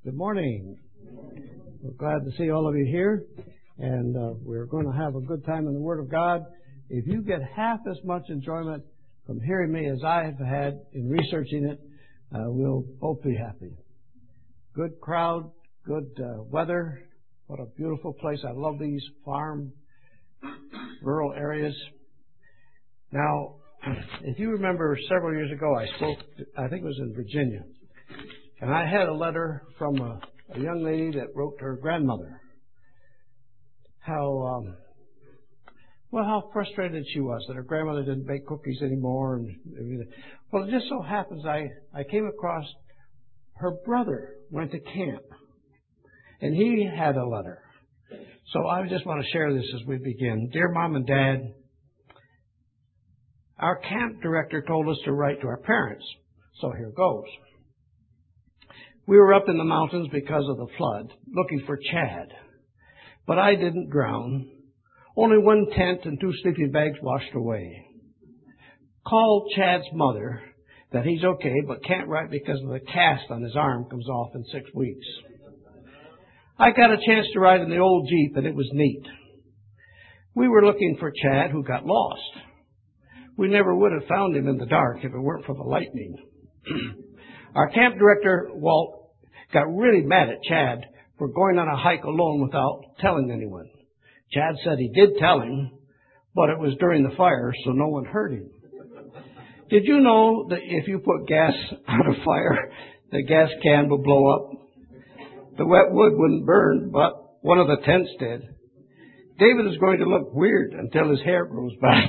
Good morning. We're glad to see all of you here, and we're going to have a good time in the Word of God. If you get half as much enjoyment from hearing me as I have had in researching it, we'll both be happy. Good crowd, good weather. What a beautiful place. I love these farm, rural areas. Now, if you remember several years ago, I spoke, I think it was in Virginia, and I had a letter from a young lady that wrote to her grandmother how frustrated she was that her grandmother didn't bake cookies anymore and everything. Well, it just so happens I came across her brother went to camp, and he had a letter. So I just want to share this as we begin. Dear Mom and Dad, our camp director told us to write to our parents, so here goes. We were up in the mountains because of the flood, looking for Chad. But I didn't drown. Only one tent and 2 sleeping bags washed away. Called Chad's mother that he's okay, but can't write because of the cast on his arm comes off in 6 weeks. I got a chance to ride in the old Jeep, and it was neat. We were looking for Chad, who got lost. We never would have found him in the dark if it weren't for the lightning. Our camp director, Walt, got really mad at Chad for going on a hike alone without telling anyone. Chad said he did tell him, but it was during the fire, so no one heard him. Did you know that if you put gas on a fire, the gas can will blow up? The wet wood wouldn't burn, but one of the tents did. David is going to look weird until his hair grows back.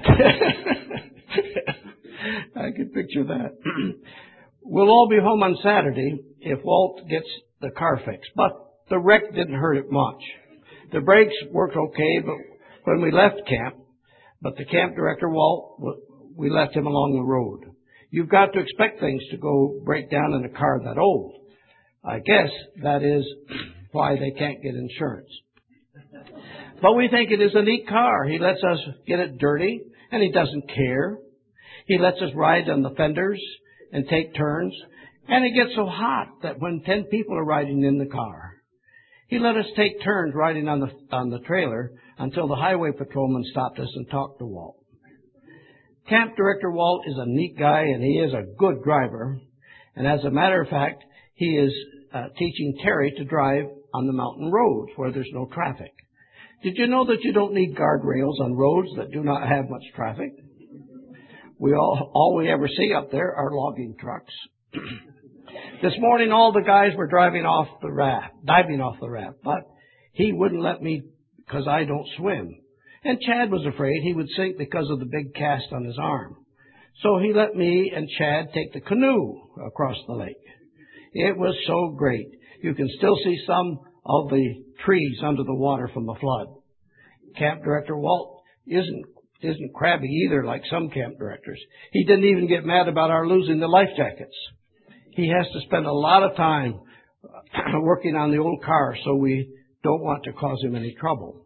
I can picture that. We'll all be home on Saturday if Walt gets the car fixed, but the wreck didn't hurt it much. The brakes worked okay, but when we left camp, but the camp director, Walt, we left him along the road. You've got to expect things to go break down in a car that old. I guess that is why they can't get insurance. But we think it is a neat car. He lets us get it dirty, and he doesn't care. He lets us ride on the fenders and take turns, and it gets so hot that when 10 people are riding in the car, he let us take turns riding on the trailer until the highway patrolman stopped us and talked to Walt. Camp Director Walt is a neat guy, and he is a good driver. And as a matter of fact, he is teaching Terry to drive on the mountain roads where there's no traffic. Did you know that you don't need guardrails on roads that do not have much traffic? All we ever see up there are logging trucks. This morning, all the guys were diving off the raft, but he wouldn't let me because I don't swim. And Chad was afraid he would sink because of the big cast on his arm. So he let me and Chad take the canoe across the lake. It was so great. You can still see some of the trees under the water from the flood. Camp Director Walt isn't crabby either like some camp directors. He didn't even get mad about our losing the life jackets. He has to spend a lot of time working on the old car, so we don't want to cause him any trouble.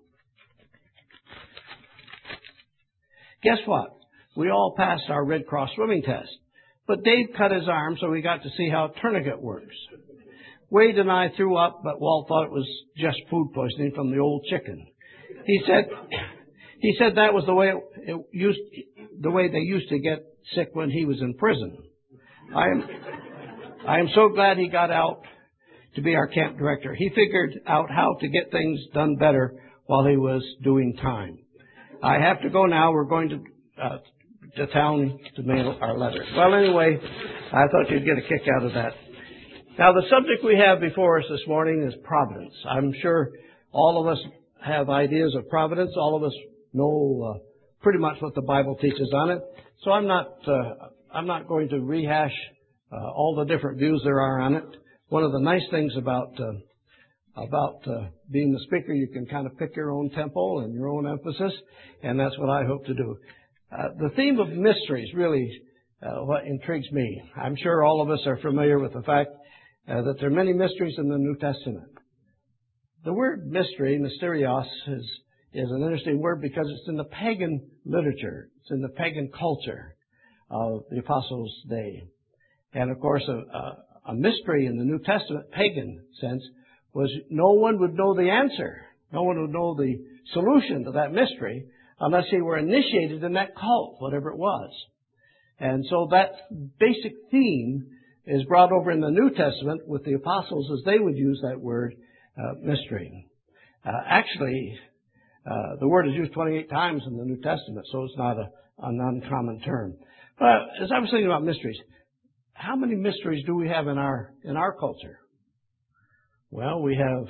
Guess what? We all passed our Red Cross swimming test. But Dave cut his arm, so we got to see how a tourniquet works. Wade and I threw up, but Walt thought it was just food poisoning from the old chicken. He said that was the way they used to get sick when he was in prison. I am so glad he got out to be our camp director. He figured out how to get things done better while he was doing time. I have to go now. We're going to town to mail our letter. Well, anyway, I thought you'd get a kick out of that. Now, the subject we have before us this morning is providence. I'm sure all of us have ideas of providence. All of us know pretty much what the Bible teaches on it. So I'm not going to rehash all the different views there are on it. One of the nice things about being the speaker, you can kind of pick your own tempo and your own emphasis, and that's what I hope to do. The theme of mysteries really what intrigues me. I'm sure all of us are familiar with the fact that there are many mysteries in the New Testament. The word mystery, mysterios, is an interesting word because it's in the pagan literature. It's in the pagan culture of the Apostles' day. And, of course, a mystery in the New Testament, pagan sense, was no one would know the answer. No one would know the solution to that mystery unless they were initiated in that cult, whatever it was. And so that basic theme is brought over in the New Testament with the apostles as they would use that word, mystery. Actually, the word is used 28 times in the New Testament, so it's not an uncommon term. But as I was thinking about mysteries, how many mysteries do we have in our culture? Well, we have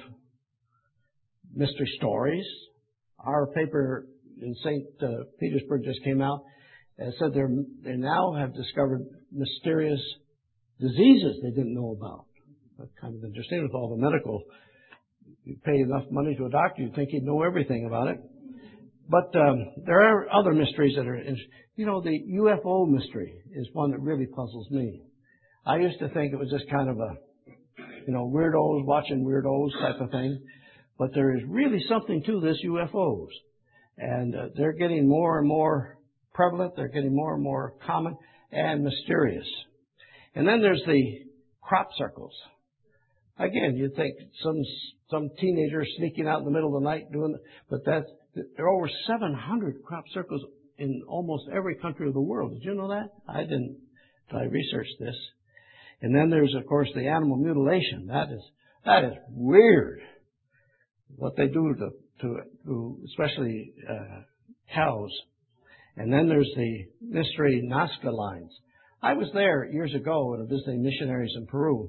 mystery stories. Our paper in St. Petersburg just came out and said they now have discovered mysterious diseases they didn't know about. That's kind of interesting with all the medical. You pay enough money to a doctor, you'd think he'd know everything about it. But there are other mysteries that are interesting. You know, the UFO mystery is one that really puzzles me. I used to think it was just kind of a, weirdos watching weirdos type of thing. But there is really something to this UFOs. And they're getting more and more prevalent. They're getting more and more common and mysterious. And then there's the crop circles. Again, you'd think some teenager sneaking out in the middle of the night doing it, but there are over 700 crop circles in almost every country of the world. Did you know that? I didn't until I researched this. And then there's, of course, the animal mutilation. That is weird. What they do to especially cows. And then there's the mystery Nazca lines. I was there years ago and visiting missionaries in Peru.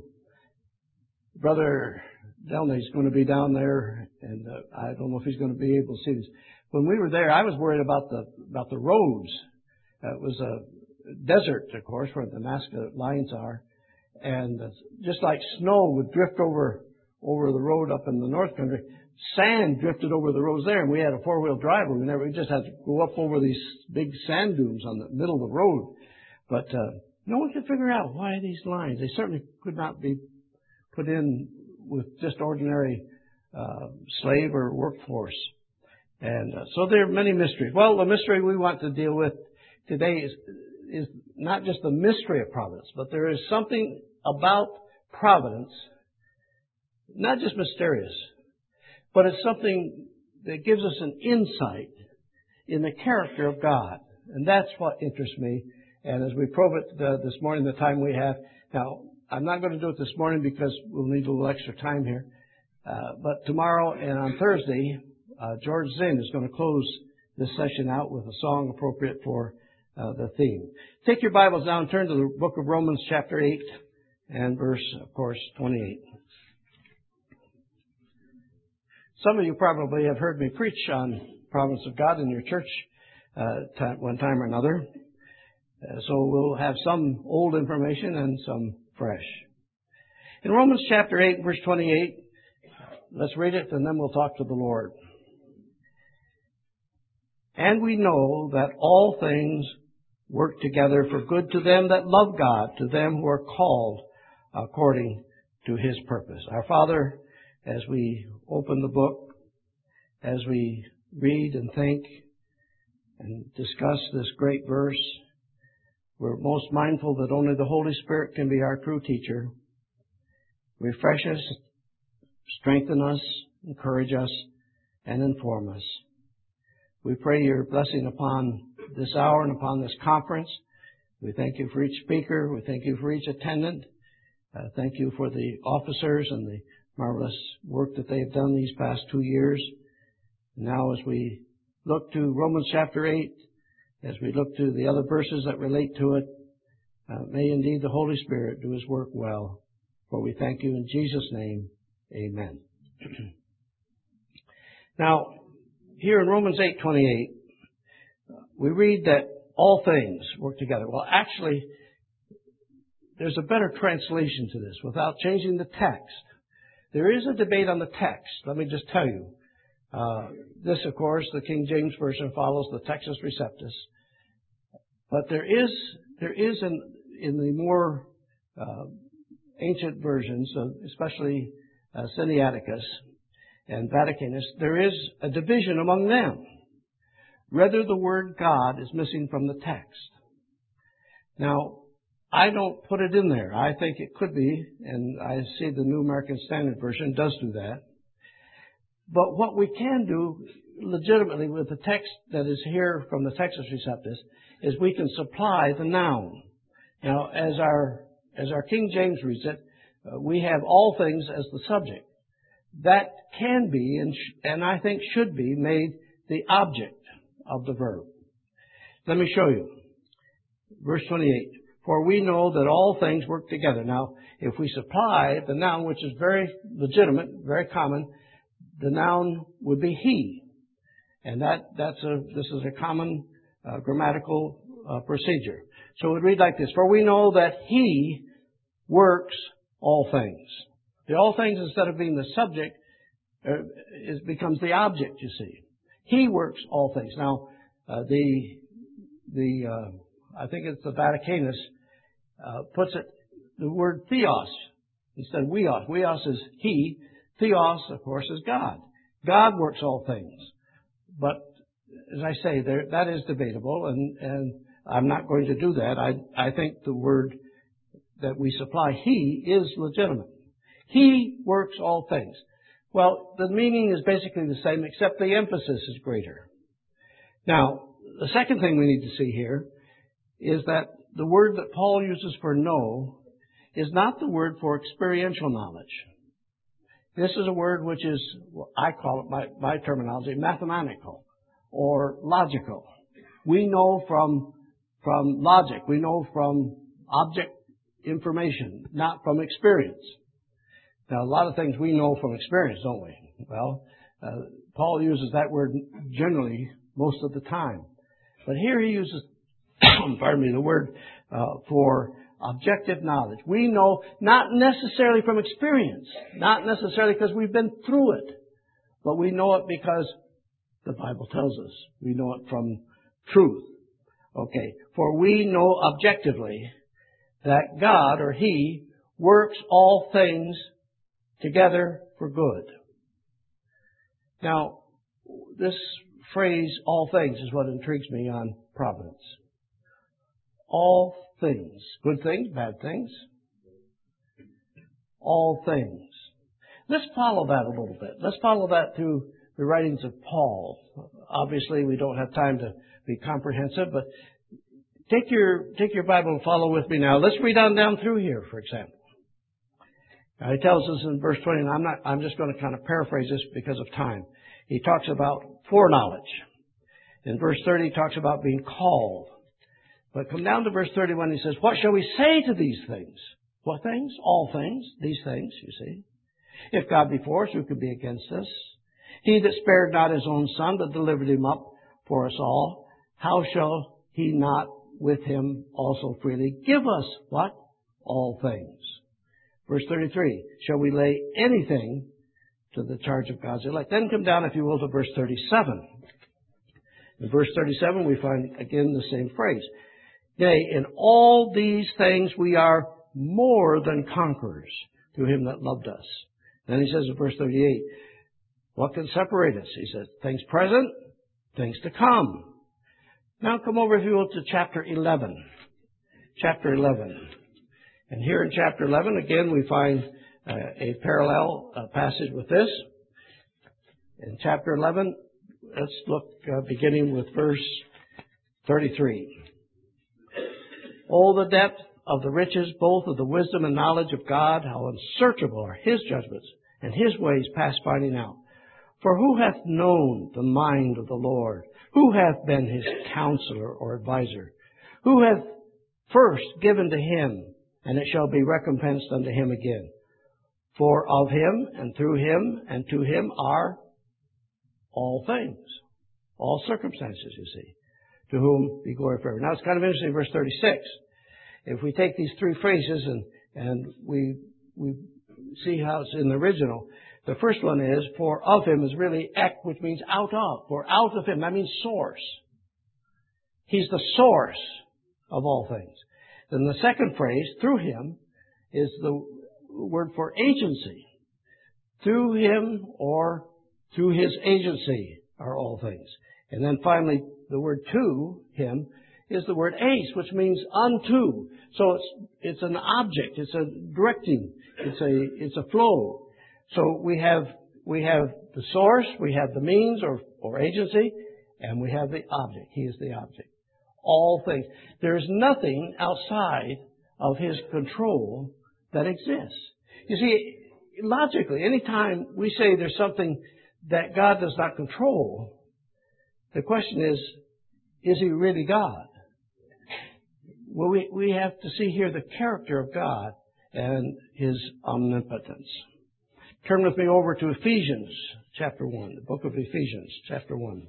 Brother Delney's going to be down there, and I don't know if he's going to be able to see this. When we were there, I was worried about the roads. It was a desert, of course, where the Nazca lines are, and just like snow would drift over the road up in the North Country, sand drifted over the roads there, and we had a four-wheel drive. We just had to go up over these big sand dunes on the middle of the road. But no one could figure out why these lines. They certainly could not be put in with just ordinary slave or workforce. And so there are many mysteries. Well, the mystery we want to deal with today is not just the mystery of providence, but there is something about providence, not just mysterious, but it's something that gives us an insight in the character of God. And that's what interests me. And as we probe it this morning, the time we have. Now, I'm not going to do it this morning because we'll need a little extra time here. But tomorrow and on Thursday, George Zinn is going to close this session out with a song appropriate for the theme. Take your Bibles now and turn to the book of Romans chapter 8 and verse, of course, 28. Some of you probably have heard me preach on providence of God in your church one time or another. So we'll have some old information and some fresh. In Romans chapter 8, verse 28, let's read it and then we'll talk to the Lord. And we know that all things work together for good to them that love God, to them who are called according to His purpose. Our Father, as we open the book, as we read and think and discuss this great verse, we're most mindful that only the Holy Spirit can be our true teacher. Refresh us, strengthen us, encourage us, and inform us. We pray your blessing upon this hour and upon this conference. We thank you for each speaker. We thank you for each attendant. Thank you for the officers and the marvelous work that they have done these past 2 years. Now as we look to Romans chapter 8, as we look to the other verses that relate to it, may indeed the Holy Spirit do His work well. For we thank you in Jesus' name. Amen. Now, here in Romans 8:28, we read that all things work together. Well, actually, there's a better translation to this without changing the text. There is a debate on the text. Let me just tell you. This, of course, the King James Version follows the Textus Receptus. But there is in the more ancient versions, especially Sinaiticus and Vaticanus, there is a division among them. Rather, the word God is missing from the text. Now, I don't put it in there. I think it could be, and I see the New American Standard Version does do that. But what we can do legitimately with the text that is here from the Textus Receptus is we can supply the noun. Now, as our King James reads it, we have all things as the subject. That can be, and I think should be, made the object of the verb. Let me show you. Verse 28. For we know that all things work together. Now, if we supply the noun, which is very legitimate, very common, the noun would be he. And this is a common grammatical procedure. So it would read like this. For we know that he works all things. The all things, instead of being the subject, becomes the object, you see. He works all things. Now, I think it's the Vaticanus, puts it, the word theos, instead of weos. Weos is he. Theos, of course, is God. God works all things. But, as I say, that is debatable, and I'm not going to do that. I think the word that we supply, he, is legitimate. He works all things. Well, the meaning is basically the same, except the emphasis is greater. Now, the second thing we need to see here is that the word that Paul uses for know is not the word for experiential knowledge. This is a word which is, I call it, my terminology, mathematical or logical. We know from logic. We know from object information, not from experience. Now, a lot of things we know from experience, don't we? Well, Paul uses that word generally most of the time. But here he uses, the word for objective knowledge. We know not necessarily from experience, not necessarily because we've been through it, but we know it because the Bible tells us. We know it from truth. Okay. For we know objectively that God, or he, works all things together for good. Now, this phrase, all things, is what intrigues me on providence. All things. Good things, bad things. All things. Let's follow that a little bit. Let's follow that through the writings of Paul. Obviously, we don't have time to be comprehensive, but take your Bible and follow with me now. Let's read on down through here, for example. Now, he tells us in verse 20, and I'm just going to kind of paraphrase this because of time. He talks about foreknowledge. In verse 30, he talks about being called. But come down to verse 31, he says, what shall we say to these things? What things? All things. These things, you see. If God be for us, who could be against us? He that spared not his own son, but delivered him up for us all, how shall he not with him also freely give us, what? All things. Verse 33, shall we lay anything to the charge of God's elect? Then come down, if you will, to verse 37. In verse 37, we find again the same phrase. Nay, in all these things we are more than conquerors through him that loved us. Then he says in verse 38, what can separate us? He says, things present, things to come. Now come over, if you will, to chapter 11. Chapter 11. And here in chapter 11, again, we find a parallel passage with this. In chapter 11, let's look beginning with verse 33. Oh, the depth of the riches, both of the wisdom and knowledge of God, how unsearchable are his judgments and his ways past finding out. For who hath known the mind of the Lord? Who hath been his counselor or advisor? Who hath first given to him, and it shall be recompensed unto him again? For of him, and through him, and to him are all things, all circumstances, you see, to whom be glory forever. Now it's kind of interesting, verse 36. If we take these three phrases and we see how it's in the original, the first one is, for of him, is really ek, which means out of. For out of him, that means source. He's the source of all things. Then the second phrase, through him, is the word for agency. Through him or through his agency are all things. And then finally, the word to him is the word eis, which means unto. So it's an object. It's a directing. It's a flow. So we have the source, we have the means or agency, and we have the object. He is the object. All things. There is nothing outside of His control that exists. You see, logically, anytime we say there's something that God does not control, the question is He really God? Well, we have to see here the character of God and His omnipotence. Turn with me over to Ephesians chapter 1, the book of Ephesians chapter 1.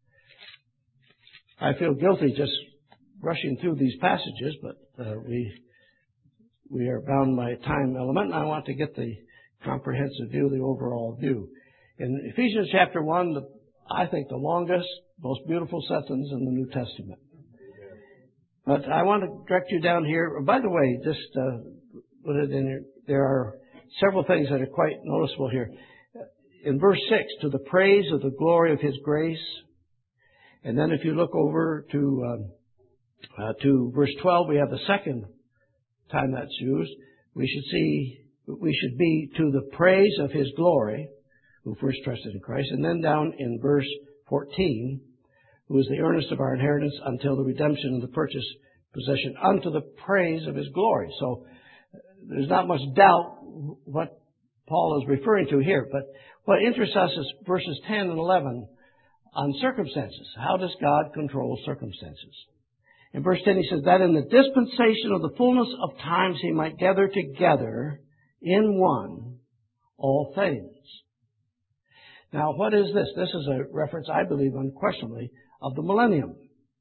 I feel guilty just rushing through these passages, but we are bound by a time element, and I want to get the comprehensive view, the overall view. In Ephesians chapter 1, I think the longest, most beautiful sentence in the New Testament. But I want to direct you down here. By the way, just put it in here. There are several things that are quite noticeable here. In verse 6, to the praise of the glory of His grace. And then if you look over to verse 12, we have the second time that's used. We should be to the praise of His glory, who first trusted in Christ. And then down in verse 14, who is the earnest of our inheritance until the redemption of the purchased possession, unto the praise of His glory. So there's not much doubt what Paul is referring to here. But what interests us is verses 10 and 11 on circumstances. How does God control circumstances? In verse 10 he says, that in the dispensation of the fullness of times He might gather together in one all things. Now, what is this? This is a reference, I believe, unquestionably, of the millennium.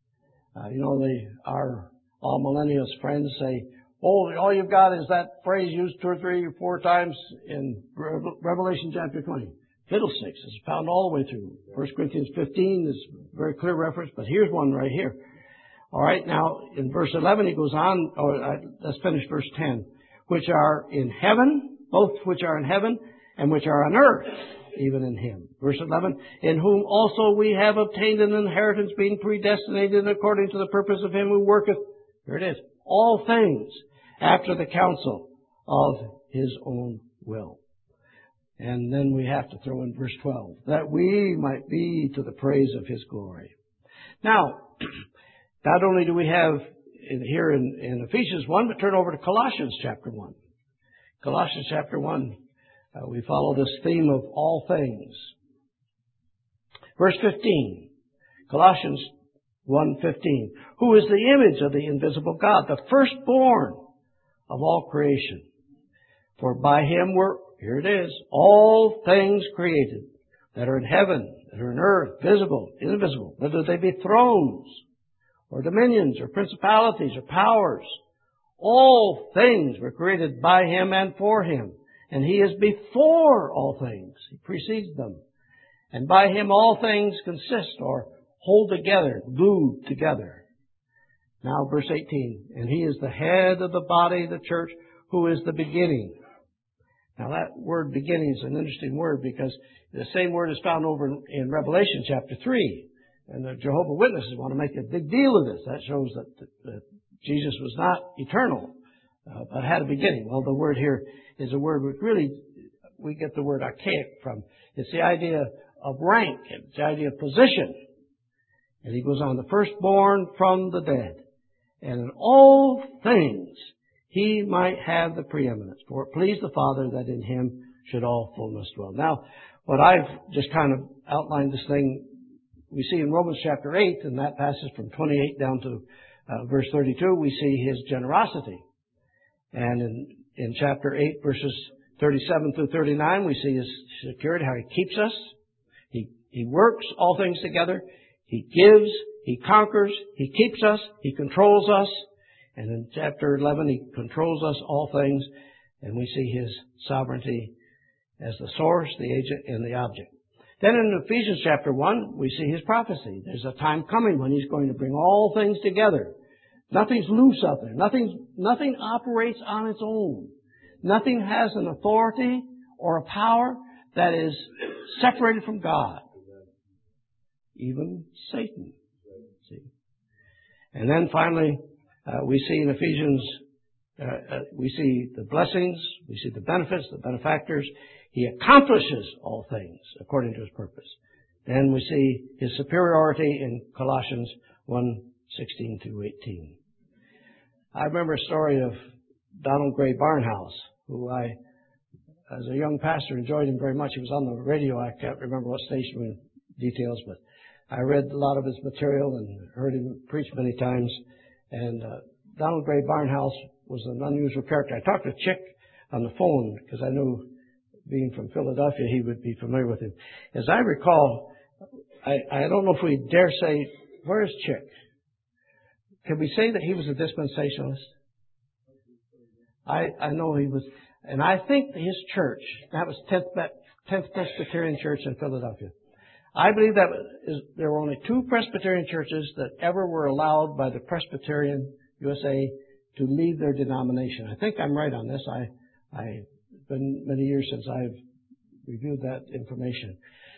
Our all-millennialist friends say, all you've got is that phrase used 2 or 3 or 4 times in Revelation chapter 20. Fiddlesticks is found all the way through. 1 Corinthians 15 is a very clear reference, but here's one right here. All right, now in verse 11 he goes on, let's finish verse 10. Which are in heaven, both which are in heaven and which are on earth, even in Him. Verse 11, in whom also we have obtained an inheritance, being predestinated according to the purpose of Him who worketh, here it is, all things after the counsel of His own will. And then we have to throw in verse 12, that we might be to the praise of His glory. Now, not only do we have here in Ephesians 1, but turn over to Colossians chapter 1. Colossians chapter 1, we follow this theme of all things. Verse 15, Colossians 1:15, who is the image of the invisible God, the firstborn of all creation. For by Him were, here it is, all things created that are in heaven, that are in earth, visible, invisible, whether they be thrones or dominions or principalities or powers. All things were created by Him and for Him. And He is before all things. He precedes them. And by Him all things consist or hold together, glued together. Now verse 18. And He is the head of the body, the church, who is the beginning. Now that word beginning is an interesting word because the same word is found over in Revelation chapter 3. And the Jehovah's Witnesses want to make a big deal of this. That shows that Jesus was not eternal, but had a beginning. Well, the word here is a word which really we get the word archaic from. It's the idea of rank. It's the idea of position. And he goes on, the firstborn from the dead. And in all things He might have the preeminence. For it pleased the Father that in Him should all fullness dwell. Now, what I've just kind of outlined this thing, we see in Romans chapter 8, and that passes from 28 down to verse 32, we see His generosity. And in chapter 8, verses 37 through 39, we see His security, how He keeps us. He works all things together. He gives. He conquers. He keeps us. He controls us. And in chapter 11, He controls us all things. And we see His sovereignty as the source, the agent, and the object. Then in Ephesians chapter 1, we see His prophecy. There's a time coming when He's going to bring all things together. Nothing's loose out there. Nothing operates on its own. Nothing has an authority or a power that is separated from God. Even Satan. See? And then finally, we see in Ephesians, we see the blessings, we see the benefits, the benefactors. He accomplishes all things according to His purpose. Then we see His superiority in Colossians 1:16 through 18. I remember a story of Donald Gray Barnhouse, who I, as a young pastor, enjoyed him very much. He was on the radio. I can't remember what station details, but I read a lot of his material and heard him preach many times. And Donald Gray Barnhouse was an unusual character. I talked to Chick on the phone because I knew, being from Philadelphia, he would be familiar with him. As I recall, I don't know if we dare say, where's Chick? Can we say that he was a dispensationalist? I know he was, and I think his church, that was 10th Presbyterian Church in Philadelphia. I believe that there were only 2 Presbyterian churches that ever were allowed by the Presbyterian USA to leave their denomination. I think I'm right on this. It's been many years since I've reviewed that information.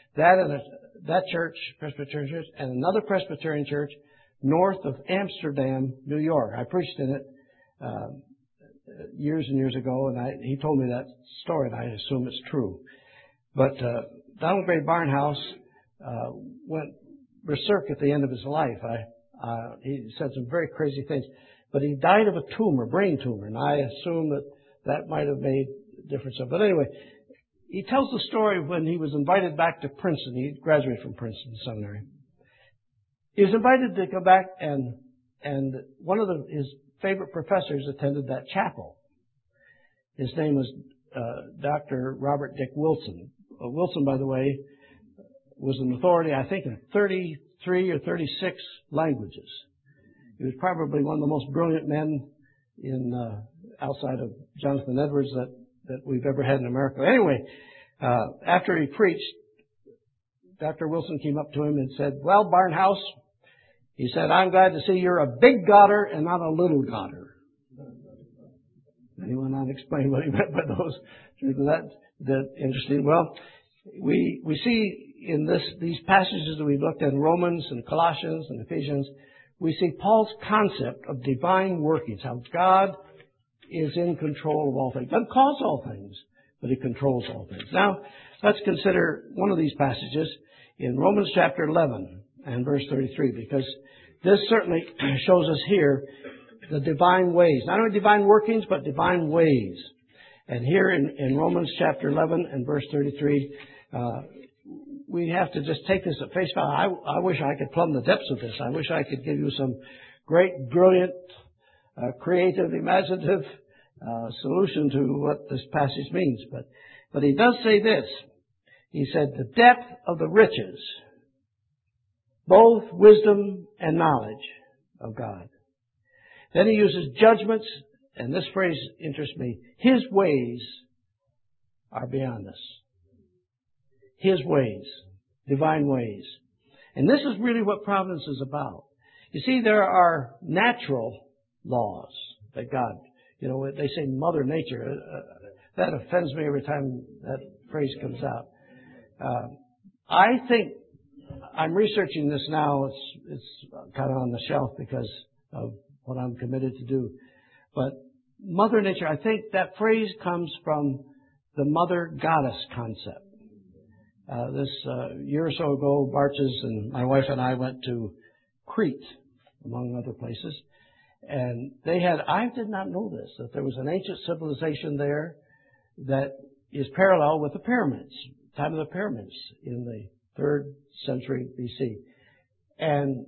That church, Presbyterian Church, and another Presbyterian church north of Amsterdam, New York. I preached in it years and years ago, and he told me that story, and I assume it's true. But Donald Gray Barnhouse went berserk at the end of his life. He said some very crazy things. But he died of a tumor, brain tumor, and I assume that might have made a difference. But anyway, he tells the story when he was invited back to Princeton. He graduated from Princeton Seminary. He was invited to go back, and one of his favorite professors attended that chapel. His name was Dr. Robert Dick Wilson. Wilson, by the way, was an authority, I think, in 33 or 36 languages. He was probably one of the most brilliant men outside of Jonathan Edwards that we've ever had in America. Anyway, after he preached, Dr. Wilson came up to him and said, "Well, Barnhouse," he said, "I'm glad to see you're a big Godder and not a little Godder." And he went on to explain what he meant by those. That interesting. Well, we see in these passages that we've looked at in Romans and Colossians and Ephesians, we see Paul's concept of divine workings, how God is in control of all things. He doesn't cause all things, but He controls all things. Now, let's consider one of these passages in Romans chapter 11 and verse 33, because this certainly shows us here the divine ways. Not only divine workings, but divine ways. And here in Romans chapter 11 and verse 33, we have to just take this at face value. I wish I could plumb the depths of this. I wish I could give you some great, brilliant, creative, imaginative solution to what this passage means. But he does say this. He said, "The depth of the riches, both wisdom and knowledge of God." Then he uses judgments, and this phrase interests me. His ways are beyond us. His ways, divine ways. And this is really what providence is about. You see, there are natural laws that God, they say Mother Nature. That offends me every time that phrase comes out. I think I'm researching this now. It's kind of on the shelf because of what I'm committed to do. But Mother Nature, I think that phrase comes from the mother goddess concept. This year or so ago, Barches and my wife and I went to Crete, among other places. And I did not know this, that there was an ancient civilization there that is parallel with the pyramids, time of the pyramids in the 3rd century BC. And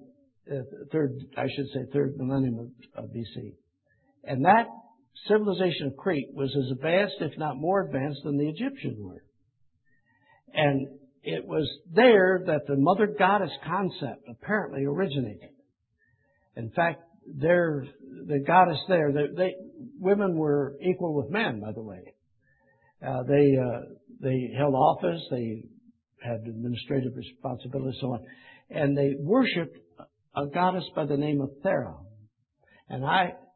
third millennium of BC. And that civilization of Crete was as advanced, if not more advanced, than the Egyptian were. And it was there that the mother goddess concept apparently originated. In fact, the goddess there, women were equal with men, by the way. They held office, they had administrative responsibilities, so on. And they worshipped a goddess by the name of Thera. And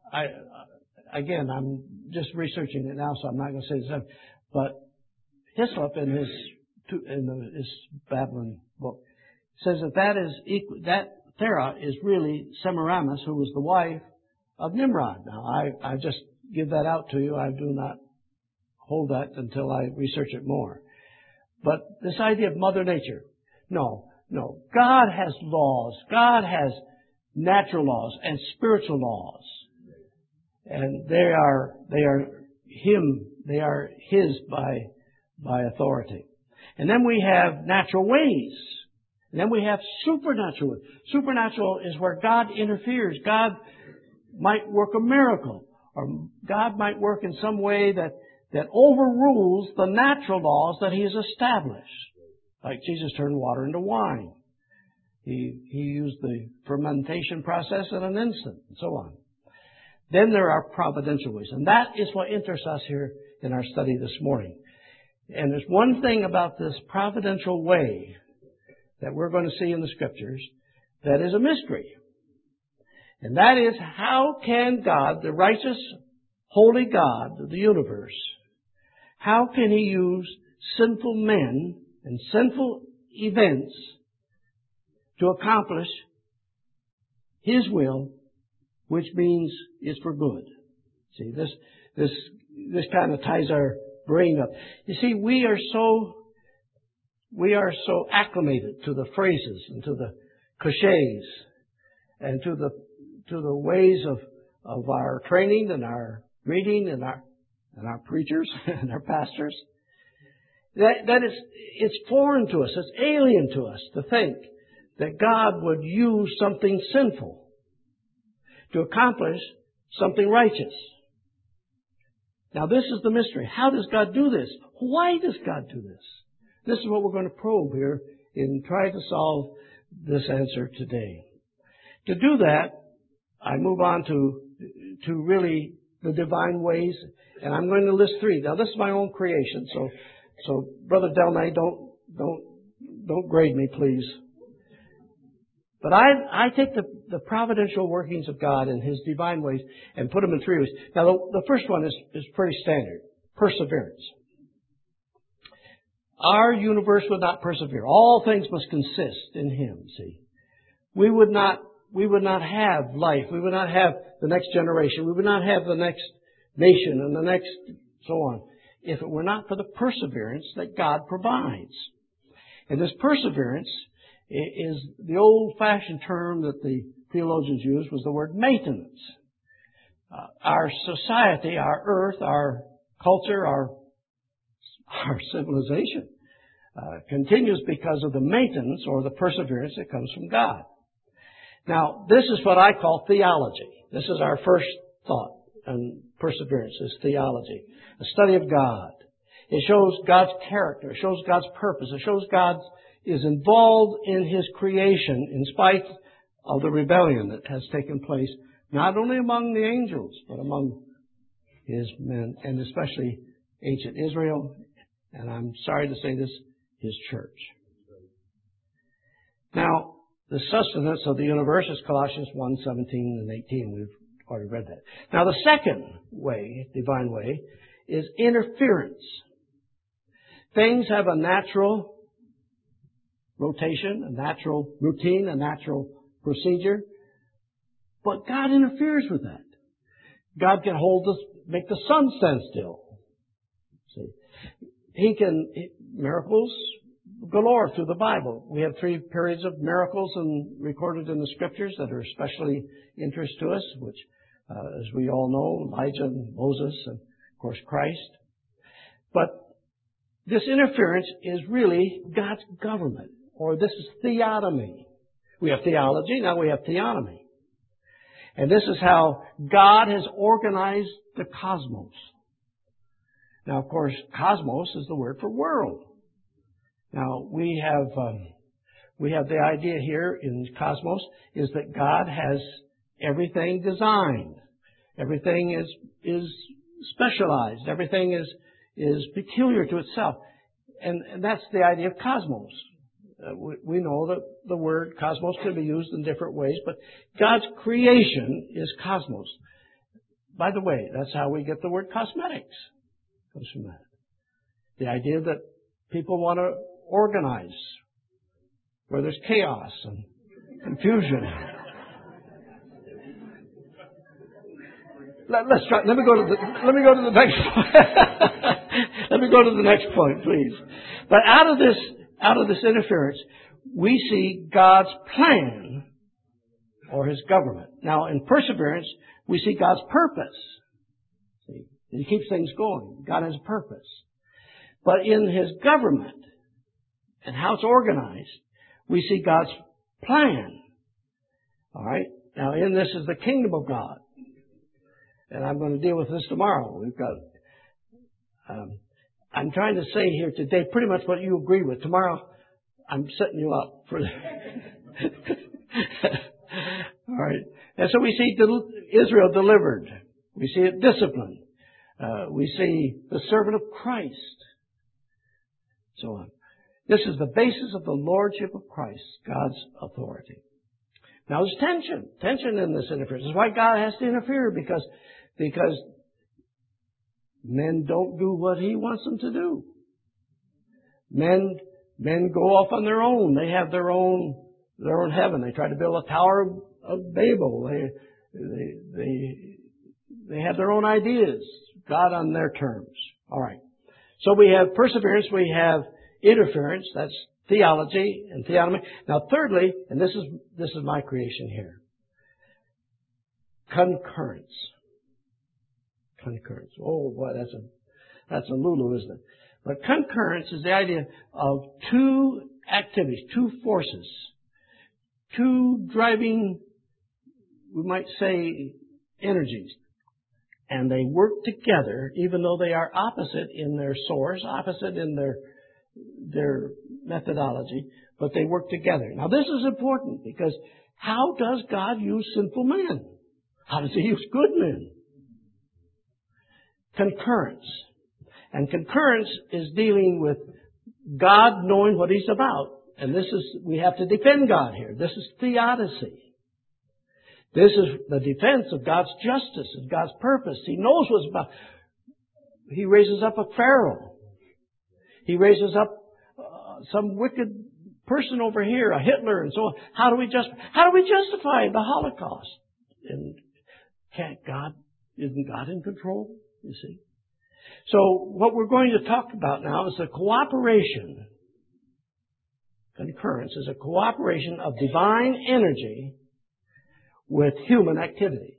I'm just researching it now, so I'm not going to say this. But Hislop in his Babylon book says that Terah is really Semiramis, who was the wife of Nimrod. Now, I just give that out to you. I do not hold that until I research it more. But this idea of Mother Nature, no. God has laws. God has natural laws and spiritual laws. And they are His by authority. And then we have natural ways. And then we have supernatural ways. Supernatural is where God interferes. God might work a miracle, or God might work in some way that overrules the natural laws that He has established. Like Jesus turned water into wine. He used the fermentation process in an instant, and so on. Then there are providential ways. And that is what interests us here in our study this morning. And there's one thing about this providential way that we're going to see in the Scriptures that is a mystery. And that is, how can God, the righteous, holy God of the universe, how can He use sinful men and sinful events to accomplish His will, which means it's for good? See, this kind of ties our brain up. You see, we are so acclimated to the phrases and to the cliches and to the ways of our training and our reading and our preachers and our pastors, that it's foreign to us, it's alien to us to think that God would use something sinful to accomplish something righteous. Now, this is the mystery. How does God do this? Why does God do this? This is what we're going to probe here and try to solve this answer today. To do that, I move on to really the divine ways, and I'm going to list three. Now, this is my own creation, so Brother Delnay, don't grade me, please. But I take the providential workings of God and His divine ways and put them in three ways. Now, the first one is pretty standard: perseverance. Our universe would not persevere. All things must consist in Him. See, we would not have life. We would not have the next generation. We would not have the next nation and the next so on if it were not for the perseverance that God provides. And this perseverance is the old-fashioned term that the theologians used, was the word maintenance. Our society, our earth, our culture, our civilization continues because of the maintenance or the perseverance that comes from God. Now, this is what I call theology. This is our first thought on perseverance, is theology. A study of God. It shows God's character. It shows God's purpose. It shows God is involved in His creation in spite of the rebellion that has taken place, not only among the angels, but among His men, and especially ancient Israel, and I'm sorry to say this, His church. Now, the sustenance of the universe is Colossians 1:17 and 18. We've already read that. Now, the second way, divine way, is interference. Things have a natural rotation, a natural routine, a natural procedure, but God interferes with that. God can make the sun stand still. See, He can, miracles galore through the Bible. We have 3 periods of miracles recorded in the Scriptures that are especially interest to us, which, as we all know, Elijah and Moses and, of course, Christ. But this interference is really God's government, or this is theonomy. We have theology, now we have theonomy. And this is how God has organized the cosmos. Now, of course, cosmos is the word for world. Now, we have the idea here in cosmos is that God has everything designed. Everything is specialized. Everything is peculiar to itself. And that's the idea of cosmos. We know that the word cosmos can be used in different ways, but God's creation is cosmos. By the way, that's how we get the word cosmetics. It comes from that. The idea that people want to organize where there's chaos and Confusion. Let's try. Let me go to the next point. Let me go to the next point, please. But out of this interference, we see God's plan or His government. Now, in perseverance, we see God's purpose. See, He keeps things going. God has a purpose. But in His government and how it's organized, we see God's plan. All right? Now, in this is the kingdom of God. And I'm going to deal with this tomorrow. We've got, I'm trying to say here today pretty much what you agree with. Tomorrow, I'm setting you up for all right. And so we see Israel delivered. We see it disciplined. We see the servant of Christ. So on. This is the basis of the lordship of Christ, God's authority. Now there's tension in this interference. This is why God has to interfere, because men don't do what He wants them to do. Men go off on their own. They have their own heaven. They try to build a Tower of Babel. They have their own ideas. God on their terms. All right. So we have perseverance. We have interference. That's theology and theonomy. Now, thirdly, and this is my creation here. Concurrence. Concurrence. Oh boy, that's a Lulu, isn't it? But concurrence is the idea of two activities, two forces, two driving, we might say, energies. And they work together, even though they are opposite in their source, opposite in their methodology, but they work together. Now this is important, because how does God use sinful men? How does He use good men? Concurrence. And concurrence is dealing with God knowing what He's about. And we have to defend God here. This is theodicy. This is the defense of God's justice and God's purpose. He knows what's about. He raises up a Pharaoh. He raises up some wicked person over here, a Hitler, and so on. How do we justify the Holocaust? And isn't God in control? You see. So what we're going to talk about now is the cooperation. Concurrence is a cooperation of divine energy with human activity.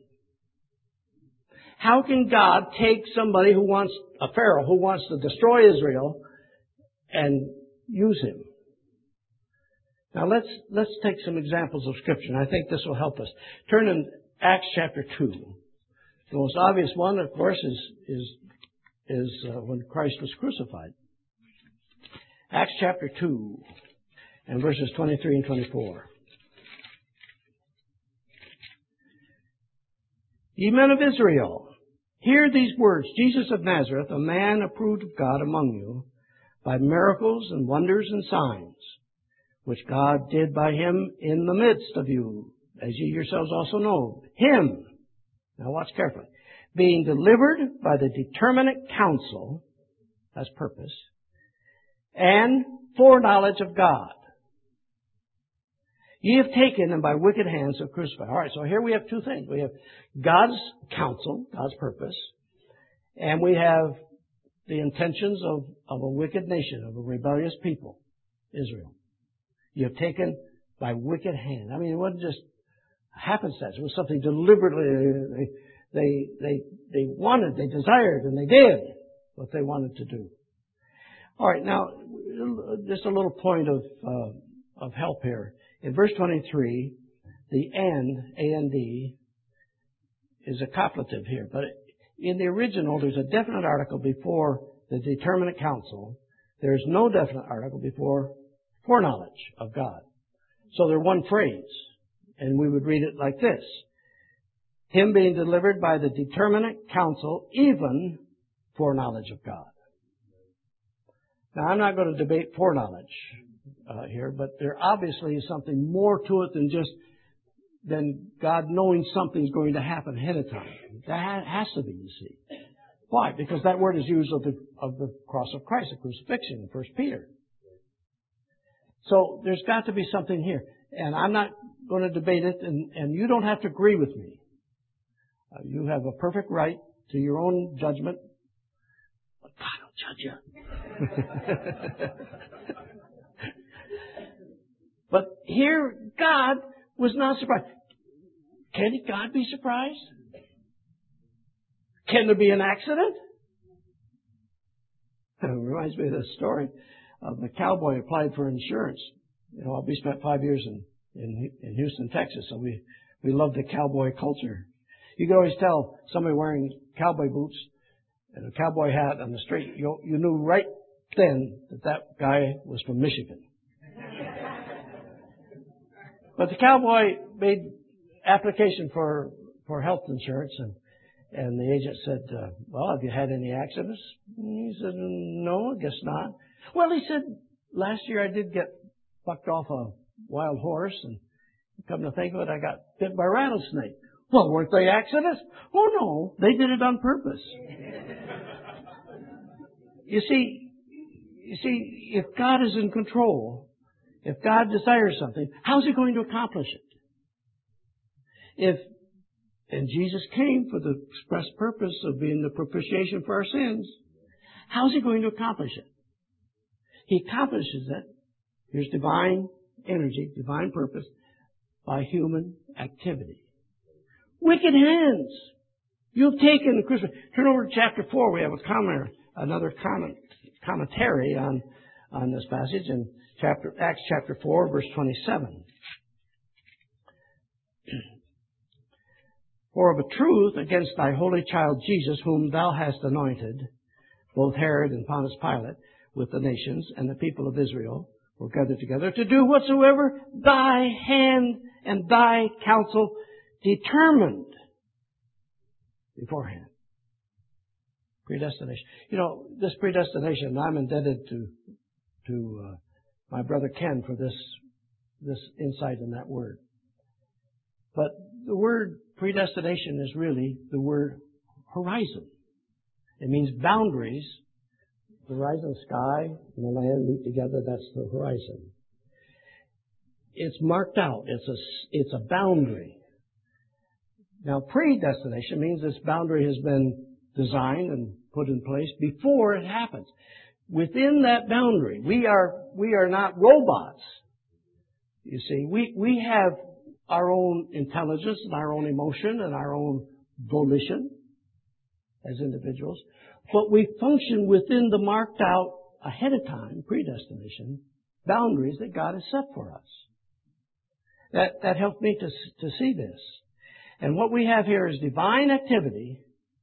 How can God take somebody a Pharaoh who wants to destroy Israel, and use him? Now let's take some examples of Scripture, and I think this will help us. Turn in Acts chapter 2. The most obvious one, of course, is when Christ was crucified. Acts chapter 2 and verses 23 and 24. Ye men of Israel, hear these words. Jesus of Nazareth, a man approved of God among you, by miracles and wonders and signs, which God did by Him in the midst of you, as ye yourselves also know. Him, now watch carefully, being delivered by the determinate counsel, that's purpose, and foreknowledge of God. Ye have taken and by wicked hands have crucified. All right, so here we have two things. We have God's counsel, God's purpose, and we have the intentions of a wicked nation, of a rebellious people, Israel. You have taken by wicked hand. I mean, it wasn't just happenstance. It was something deliberately they wanted, they desired, and they did what they wanted to do. All right, now just a little point of help here. In verse 23, the and, A-N-D, is a copulative here. But in the original, there's a definite article before the determinate counsel. There's no definite article before foreknowledge of God. So they're one phrase. And we would read it like this. Him being delivered by the determinate counsel, even foreknowledge of God. Now, I'm not going to debate foreknowledge here, but there obviously is something more to it than God knowing something's going to happen ahead of time. That has to be, you see. Why? Because that word is used of the cross of Christ, the crucifixion, in 1 Peter. So there's got to be something here. And I'm not going to debate it, and you don't have to agree with me. You have a perfect right to your own judgment. But God will judge you. But here, God was not surprised. Can God be surprised? Can there be an accident? It reminds me of this story of the cowboy who applied for insurance. We spent 5 years in Houston, Texas, so we love the cowboy culture. You could always tell somebody wearing cowboy boots and a cowboy hat on the street. You knew right then that guy was from Michigan. But the cowboy made application for health insurance, and the agent said, well, have you had any accidents? And he said, no, I guess not. Well, he said, last year I did get bucked off a wild horse, and come to think of it, I got bit by a rattlesnake. Well, weren't they accidents? Oh, no, they did it on purpose. You see, if God is in control, if God desires something, how's He going to accomplish it? And Jesus came for the express purpose of being the propitiation for our sins, how's He going to accomplish it? He accomplishes it. Here's divine energy, divine purpose, by human activity. Wicked hands. You've taken the crucifix. Turn over to chapter 4. We have another commentary on this passage in Acts chapter 4, verse 27. For of a truth against thy holy child Jesus, whom thou hast anointed, both Herod and Pontius Pilate, with the nations and the people of Israel, were gathered together to do whatsoever thy hand and thy counsel determined beforehand. Predestination. This predestination, I'm indebted to my brother Ken for this insight in that word. But the word predestination is really the word horizon. It means boundaries. The horizon, sky, and the land meet together. That's the horizon. It's marked out. It's a boundary. Now, predestination means this boundary has been designed and put in place before it happens. Within that boundary, we are not robots. You see, we have our own intelligence and our own emotion and our own volition as individuals, but we function within the marked out ahead of time, predestination, boundaries that God has set for us. That helped me to see this. And what we have here is divine activity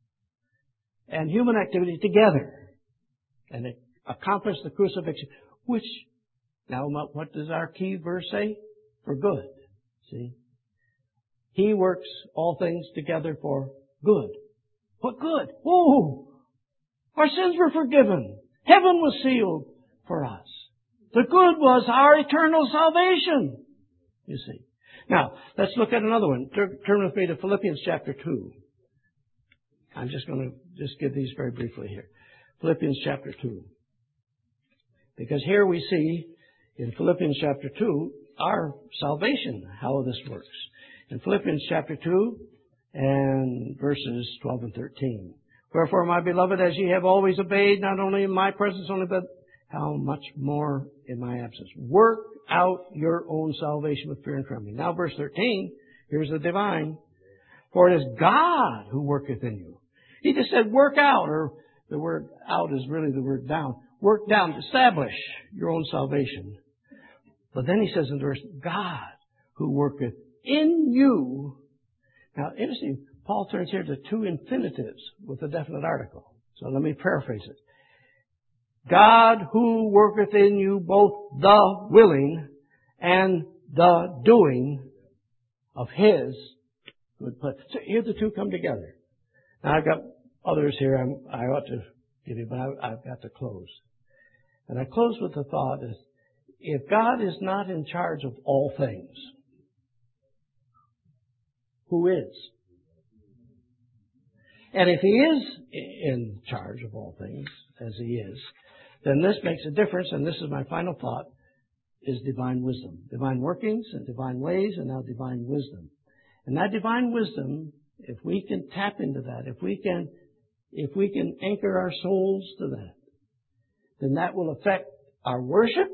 and human activity together. And it accomplished the crucifixion, which, now what does our key verse say? For good. See? He works all things together for good. What good? Oh! Our sins were forgiven. Heaven was sealed for us. The good was our eternal salvation. You see. Now, let's look at another one. Turn with me to Philippians chapter 2. I'm just going to give these very briefly here. Philippians chapter 2. Because here we see in Philippians chapter 2 our salvation, how this works. In Philippians chapter 2 and verses 12 and 13. Wherefore, my beloved, as ye have always obeyed, not only in my presence only, but how much more in my absence. Work out your own salvation with fear and trembling. Now, verse 13, here's the divine. For it is God who worketh in you. He just said work out, or the word out is really the word down. Work down, establish your own salvation. But then he says in verse, God who worketh in you. Now, interesting, Paul turns here to two infinitives with a definite article. So let me paraphrase it. God who worketh in you both the willing and the doing of His good pleasure. So here the two come together. Now I've got others here I ought to give you, but I've got to close. And I close with the thought is, if God is not in charge of all things, who is? And if He is in charge of all things, as He is, then this makes a difference, and this is my final thought. is divine wisdom. Divine workings and divine ways and now divine wisdom. And that divine wisdom, if we can tap into that, if we can anchor our souls to that, then that will affect our worship.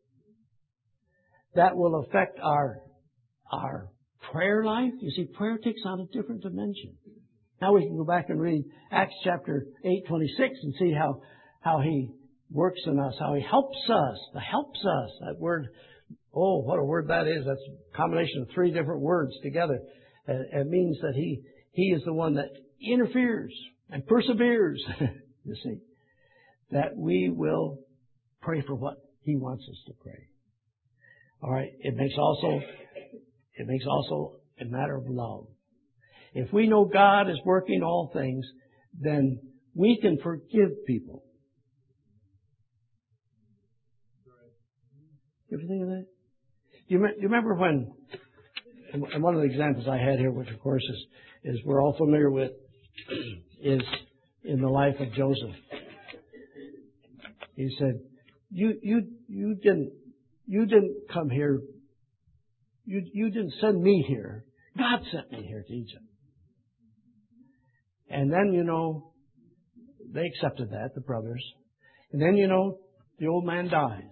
That will affect our prayer life. You see, prayer takes on a different dimension. Now we can go back and read Acts chapter 8:26 and see how He works in us, how He helps us. That word, oh, what a word that is. That's a combination of three different words together. It means that He is the one that interferes and perseveres, you see, that we will pray for what He wants us to pray. All right. It makes also a matter of love. If we know God is working all things, then we can forgive people. You ever think of that? Do you remember when, and one of the examples I had here, which of course is we're all familiar with, is in the life of Joseph. He said, you didn't come here. You didn't send me here. God sent me here to Egypt. And then, they accepted that, the brothers. And then, the old man dies.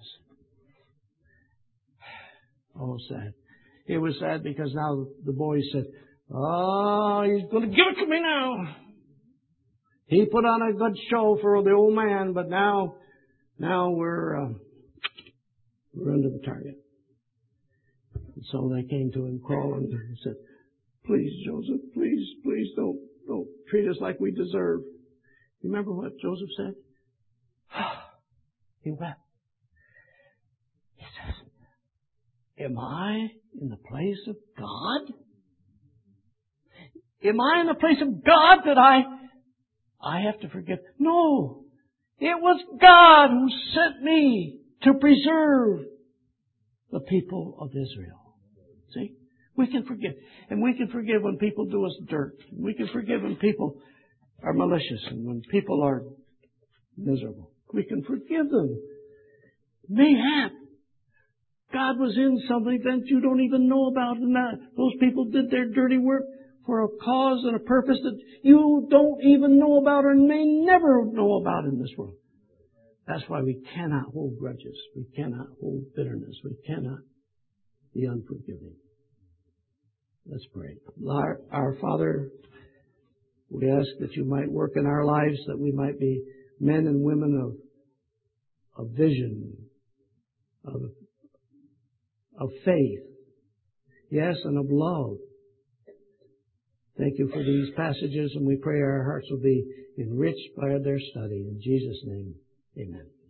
Oh, sad. It was sad because now the boys said, oh, he's going to give it to me now. He put on a good show for the old man, but now we're under the target. And so they came to him crawling and said, please, Joseph, please don't treat us like we deserve. You remember what Joseph said? He wept. He says, am I in the place of God? Am I in the place of God that I have to forgive? No. It was God who sent me to preserve the people of Israel. See? We can forgive. And we can forgive when people do us dirt. We can forgive when people are malicious and when people are miserable. We can forgive them. Mayhap God was in some event you don't even know about, and those people did their dirty work for a cause and a purpose that you don't even know about or may never know about in this world. That's why we cannot hold grudges. We cannot hold bitterness. We cannot be unforgiving. Let's pray. Our Father, we ask that you might work in our lives, that we might be men and women of vision, of faith, yes, and of love. Thank you for these passages, and we pray our hearts will be enriched by their study. In Jesus' name, amen.